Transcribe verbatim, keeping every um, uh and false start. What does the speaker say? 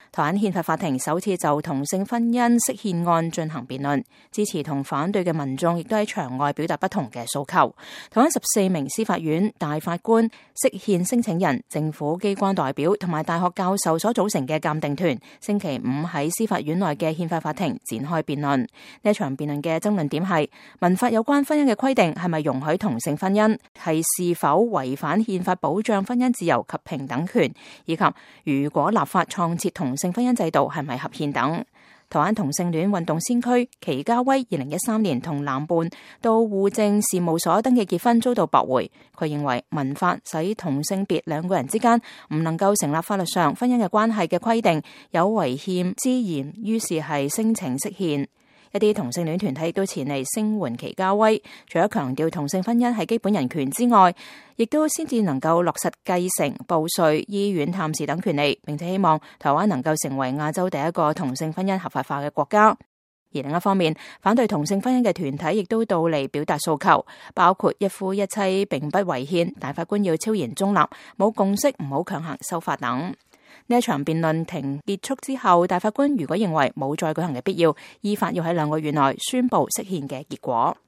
台灣憲法法庭首次就同性婚姻釋憲案進行辯論，支持同反對嘅民眾亦都喺場外表達不同嘅訴求。台灣十四名司法院大法官、釋憲申請人、政府機關代表同埋大學教授所組成嘅鑑定團，星期五喺司法院內嘅憲法法庭展開辯論。呢一場辯論嘅爭論點係民法有關婚姻嘅規定係咪容許同性婚姻，係是否違反憲法保障婚姻自由及平等權，以及如果立法創設同性婚姻制度係咪合憲等。台灣同性戀運動先驅祁家威二零一三年同男伴到戶政事務所登記結婚遭到駁回，佢認為民法使同性別兩個人之間唔能夠成立法律上婚姻嘅關係嘅規定有違憲之嫌，於是係聲請釋憲。一啲同性戀團體亦都前嚟聲援祁家威，除咗強調同性婚姻係基本人權之外，亦都先至能夠落實繼承、報稅、醫院探視等權利，並且希望台灣能夠成為亞洲第一個同性婚姻合法化嘅國家。而另一方面，反對同性婚姻嘅團體亦都到嚟表達訴求，包括一夫一妻並不違憲，大法官要超然中立，冇共識唔好強行修法等。呢一場辯論庭結束之後，大法官如果認為冇再舉行嘅必要，依法要喺兩個月內宣布釋憲嘅結果。